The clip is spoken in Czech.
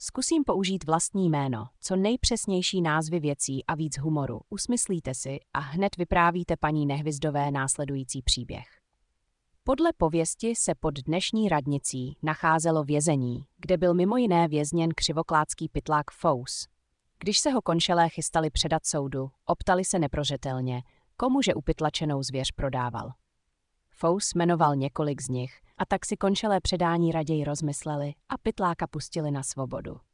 Zkusím použít vlastní jméno, co nejpřesnější názvy věcí a víc humoru. Usmyslíte si a hned vyprávíte paní Nehvizdové následující příběh. Podle pověsti se pod dnešní radnicí nacházelo vězení, kde byl mimo jiné vězněn křivoklátský pytlák Fous. Když se ho konšelé chystali předat soudu, optali se neprožetelně, komuže upytlačenou zvěř prodával. Fous jmenoval několik z nich a tak si konšelé předání raději rozmysleli a pytláka pustili na svobodu.